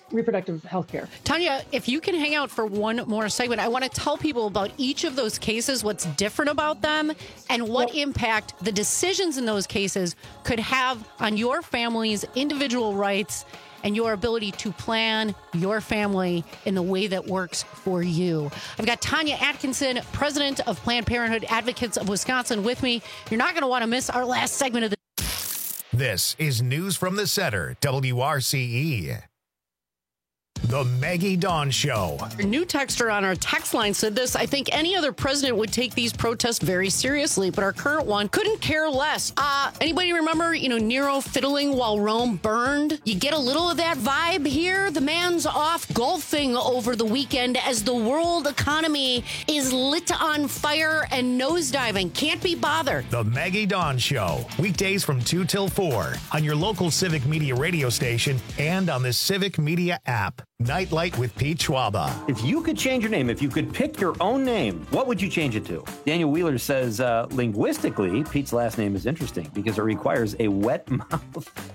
reproductive health care. Tanya, if you can hang out for one more segment, I want to tell people about each of those cases, what's different about them, and what yep. impact the decisions in those cases could have on your family's individual rights and your ability to plan your family in the way that works for you. I've got Tanya Atkinson, president of Planned Parenthood Advocates of Wisconsin, with me. You're not going to want to miss our last segment of the. This is News from the Center, W R C E. The Maggie Dawn Show. A new texter on our text line said this: I think any other president would take these protests very seriously, but our current one couldn't care less. Uh, anybody remember, you know, Nero fiddling while Rome burned? You get a little of that vibe here. The man's off golfing over the weekend as the world economy is lit on fire and nosediving. Can't be bothered. The Maggie Dawn Show. Weekdays from two till four on your local Civic Media radio station and on the Civic Media app. Nightlight with Pete Schwaba. If you could change your name, if you could pick your own name, what would you change it to? Daniel Wheeler says, uh, linguistically, Pete's last name is interesting because it requires a wet mouth.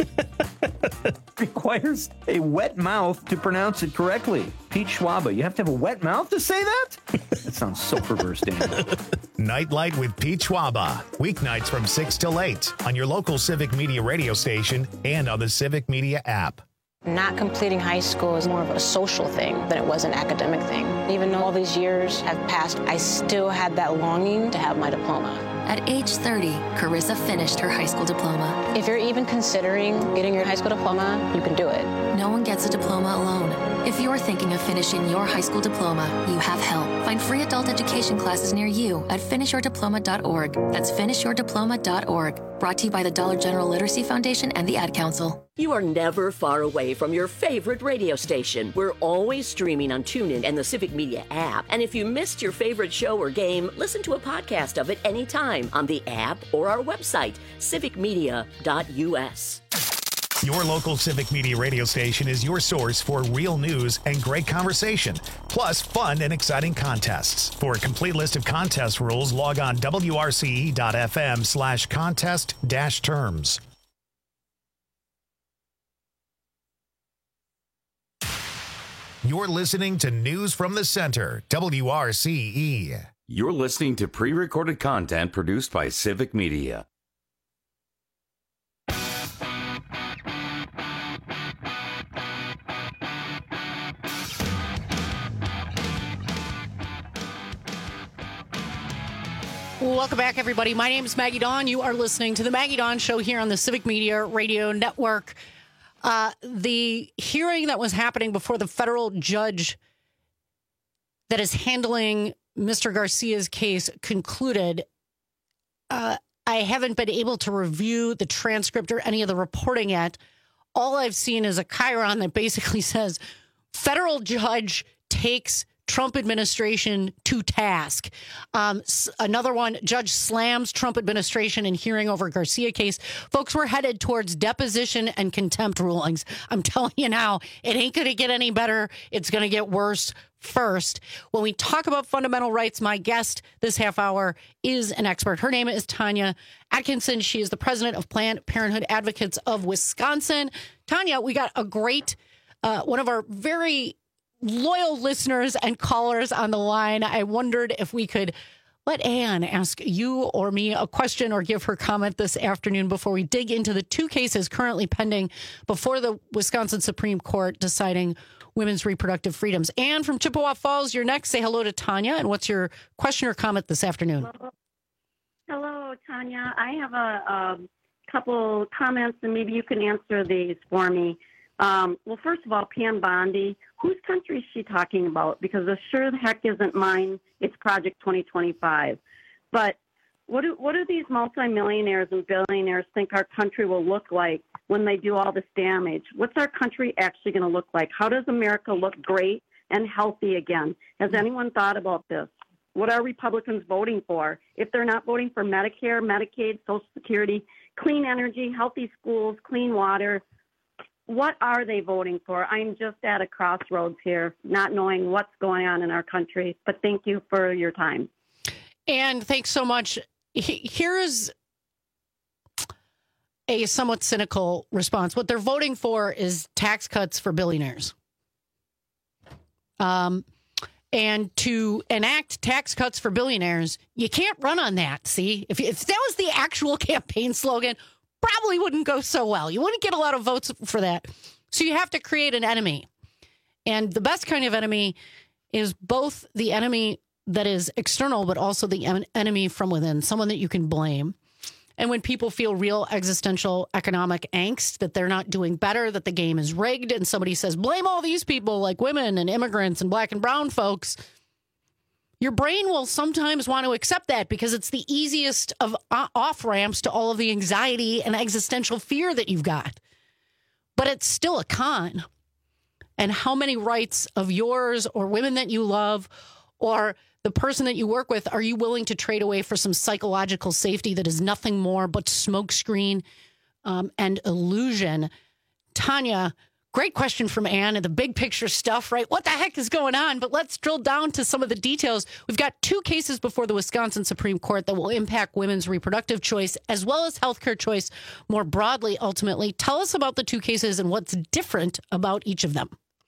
requires a wet mouth to pronounce it correctly. Pete Schwaba, you have to have a wet mouth to say that? That sounds so perverse, Daniel. Nightlight with Pete Schwaba. Weeknights from six till eight on your local Civic Media radio station and on the Civic Media app. Not completing high school is more of a social thing than it was an academic thing. Even though all these years have passed, I still had that longing to have my diploma. At age thirty, Carissa finished her high school diploma. If you're even considering getting your high school diploma, you can do it. No one gets a diploma alone. If you're thinking of finishing your high school diploma, you have help. Find free adult education classes near you at finish your diploma dot org. That's finish your diploma dot org. Brought to you by the Dollar General Literacy Foundation and the Ad Council. You are never far away from your favorite radio station. We're always streaming on TuneIn and the Civic Media app. And if you missed your favorite show or game, listen to a podcast of it anytime on the app or our website, civic media dot u s. Your local Civic Media radio station is your source for real news and great conversation, plus fun and exciting contests. For a complete list of contest rules, log on w r c e dot f m slash contest dash terms. You're listening to News from the Center, W R C E. You're listening to pre-recorded content produced by Civic Media. Welcome back, everybody. My name is Maggie Dawn. You are listening to the Maggie Dawn Show here on the Civic Media Radio Network. Uh, the hearing that was happening before the federal judge that is handling Mister Garcia's case concluded. Uh, I haven't been able to review the transcript or any of the reporting yet. All I've seen is a chyron that basically says federal judge takes Trump administration to task. Um, another one, judge slams Trump administration in hearing over Garcia case. Folks, we're headed towards deposition and contempt rulings. I'm telling you now, it ain't going to get any better. It's going to get worse first. When we talk about fundamental rights, my guest this half hour is an expert. Her name is Tanya Atkinson. She is the president of Planned Parenthood Advocates of Wisconsin. Tanya, we got a great, uh, one of our very loyal listeners and callers on the line. I wondered if we could let Ann ask you or me a question or give her comment this afternoon before we dig into the two cases currently pending before the Wisconsin Supreme Court deciding women's reproductive freedoms. Ann from Chippewa Falls, you're next. Say hello to Tanya. And what's your question or comment this afternoon? Hello, hello Tanya. I have a, a couple comments, and maybe you can answer these for me. Um, well, first of all, Pam Bondi, whose country is she talking about? Because it sure the heck isn't mine. It's Project twenty twenty-five. But what do, what do these multimillionaires and billionaires think our country will look like when they do all this damage? What's our country actually going to look like? How does America look great and healthy again? Has anyone thought about this? What are Republicans voting for? If they're not voting for Medicare, Medicaid, Social Security, clean energy, healthy schools, clean water, what are they voting for? I'm just at a crossroads here, not knowing what's going on in our country. But thank you for your time. And thanks so much. Here's a somewhat cynical response. What they're voting for is tax cuts for billionaires. Um, and to enact tax cuts for billionaires, you can't run on that. See, if, if that was the actual campaign slogan, probably wouldn't go so well. You wouldn't get a lot of votes for that. So you have to create an enemy. And the best kind of enemy is both the enemy that is external, but also the en- enemy from within, someone that you can blame. And when people feel real existential economic angst, that they're not doing better, that the game is rigged, and somebody says, blame all these people like women and immigrants and black and brown folks, your brain will sometimes want to accept that because it's the easiest of off-ramps to all of the anxiety and existential fear that you've got. But it's still a con. And how many rights of yours or women that you love or the person that you work with are you willing to trade away for some psychological safety that is nothing more but smokescreen um, and illusion? Tanya, great question from Ann and the big picture stuff, right? What the heck is going on? But let's drill down to some of the details. We've got two cases before the Wisconsin Supreme Court that will impact women's reproductive choice as well as healthcare choice more broadly, ultimately. Tell us about the two cases and what's different about each of them.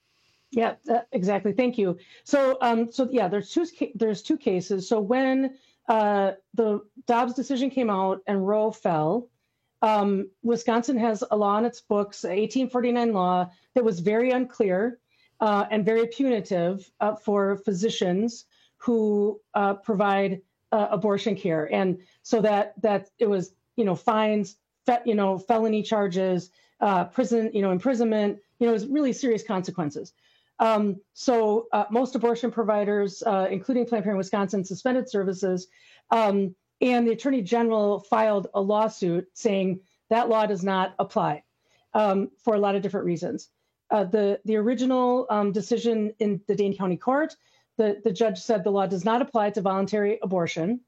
Yeah, uh, exactly. Thank you. So, um, so yeah, there's two there's two cases. So when uh, the Dobbs decision came out and Roe fell, um, Wisconsin has a law in its books, eighteen forty-nine law, that was very unclear uh, and very punitive uh, for physicians who uh, provide uh, abortion care, and so that that it was you know fines, fe- you know felony charges, uh, prison, you know imprisonment, you know it was really serious consequences. Um, so uh, most abortion providers, uh, including Planned Parenthood Wisconsin, suspended services, um, and the Attorney General filed a lawsuit saying that law does not apply um, for a lot of different reasons. Uh, the the original um, decision in the Dane County Court, the, the judge said the law does not apply to voluntary abortion,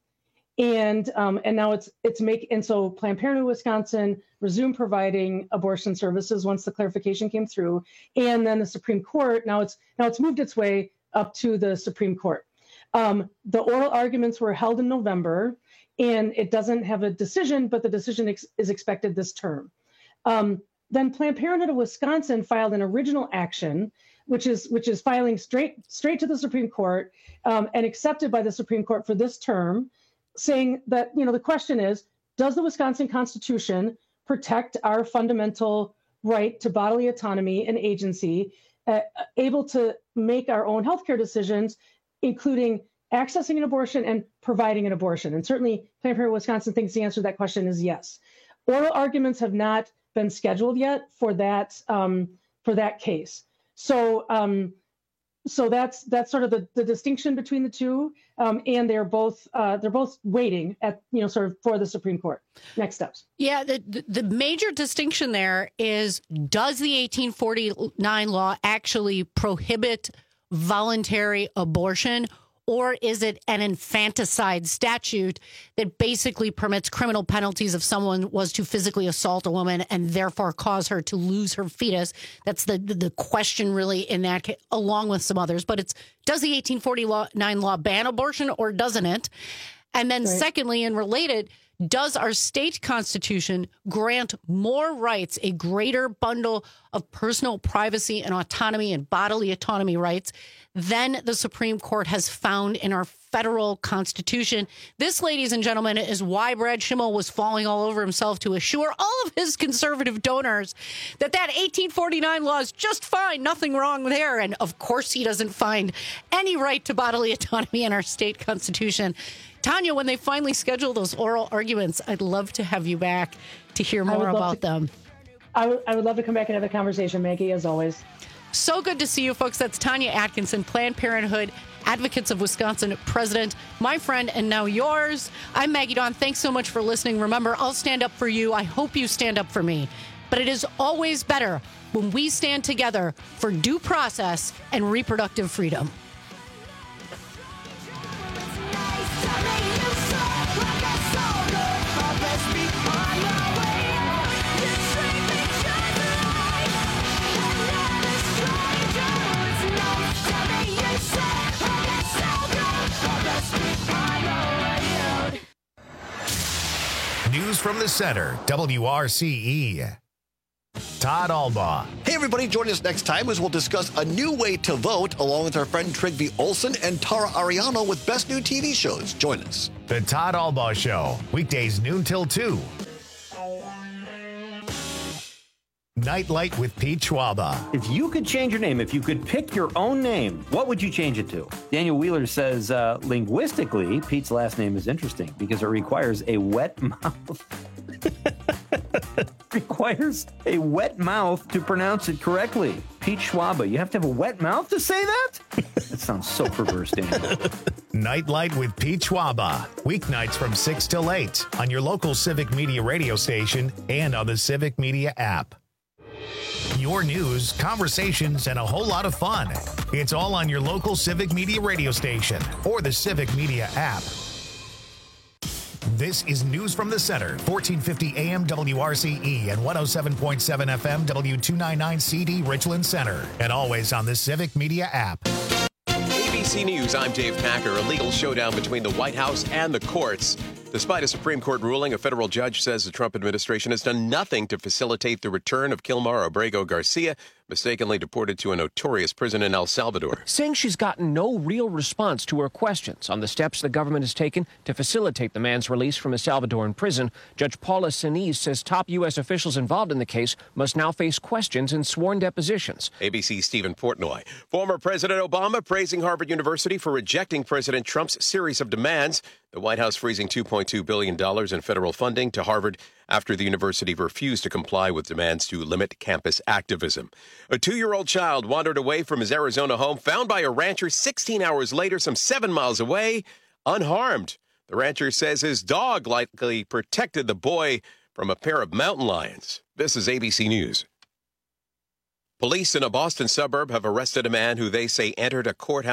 and um, and now it's it's make and so Planned Parenthood Wisconsin resumed providing abortion services once the clarification came through, and then the Supreme Court now it's now it's moved its way up to the Supreme Court. Um, the oral arguments were held in November, and it doesn't have a decision, but the decision ex- is expected this term. Um, then Planned Parenthood of Wisconsin filed an original action, which is which is filing straight straight to the Supreme Court um, and accepted by the Supreme Court for this term, saying that, you know, the question is, does the Wisconsin Constitution protect our fundamental right to bodily autonomy and agency, uh, able to make our own healthcare decisions, including accessing an abortion and providing an abortion? And certainly Planned Parenthood Wisconsin thinks the answer to that question is yes. Oral arguments have not been scheduled yet for that um, for that case. So um, so that's that's sort of the, the distinction between the two, um, and they're both uh, they're both waiting at you know sort of for the Supreme Court next steps. Yeah, the the major distinction there is, does the eighteen forty-nine law actually prohibit voluntary abortion, or is it an infanticide statute that basically permits criminal penalties if someone was to physically assault a woman and therefore cause her to lose her fetus? That's the the, the question really in that case, along with some others. But it's, does the eighteen forty-nine law ban abortion or doesn't it? And then right. Secondly, and related, does our state constitution grant more rights, a greater bundle of personal privacy and autonomy and bodily autonomy rights than the Supreme Court has found in our federal constitution? This, ladies and gentlemen, is why Brad Schimmel was falling all over himself to assure all of his conservative donors that that eighteen forty-nine law is just fine, nothing wrong there. And of course, he doesn't find any right to bodily autonomy in our state constitution. Tanya, when they finally schedule those oral arguments, I'd love to have you back to hear more about to, them. I would, I would love to come back and have a conversation, Maggie, as always. So good to see you, folks. That's Tanya Atkinson, Planned Parenthood Advocates of Wisconsin president, my friend, and now yours. I'm Maggie Dawn. Thanks so much for listening. Remember, I'll stand up for you. I hope you stand up for me. But it is always better when we stand together for due process and reproductive freedom. News from the Center, W R C E. Todd Albaugh. Hey, everybody, join us next time as we'll discuss a new way to vote along with our friend Trygve Olsen and Tara Ariano with Best New T V Shows. Join us. The Todd Albaugh Show, weekdays noon till two. Nightlight with Pete Schwaba. If you could change your name, if you could pick your own name, what would you change it to? Daniel Wheeler says, uh, linguistically, Pete's last name is interesting because it requires a wet mouth. requires a wet mouth to pronounce it correctly. Pete Schwaba, you have to have a wet mouth to say that? That sounds so perverse, Daniel. Nightlight with Pete Schwaba. Weeknights from six till eight on your local Civic Media radio station and on the Civic Media app. Your news, conversations, and a whole lot of fun. It's all on your local Civic Media radio station or the Civic Media app. This is News from the Center, fourteen fifty A M W R C E and one oh seven point seven F M W two ninety-nine C D Richland Center, and always on the Civic Media app. A B C News, I'm Dave Packer. A legal showdown between the White House and the courts. Despite a Supreme Court ruling, a federal judge says the Trump administration has done nothing to facilitate the return of Kilmar Abrego Garcia, mistakenly deported to a notorious prison in El Salvador. Saying she's gotten no real response to her questions on the steps the government has taken to facilitate the man's release from a Salvadoran prison, Judge Paula Sinise says top U S officials involved in the case must now face questions in sworn depositions. A B C's Stephen Portnoy. Former President Obama praising Harvard University for rejecting President Trump's series of demands. The White House freezing two point two billion dollars in federal funding to Harvard after the university refused to comply with demands to limit campus activism. A two-year-old child wandered away from his Arizona home, found by a rancher sixteen hours later, some seven miles away, unharmed. The rancher says his dog likely protected the boy from a pair of mountain lions. This is A B C News. Police in a Boston suburb have arrested a man who they say entered a courthouse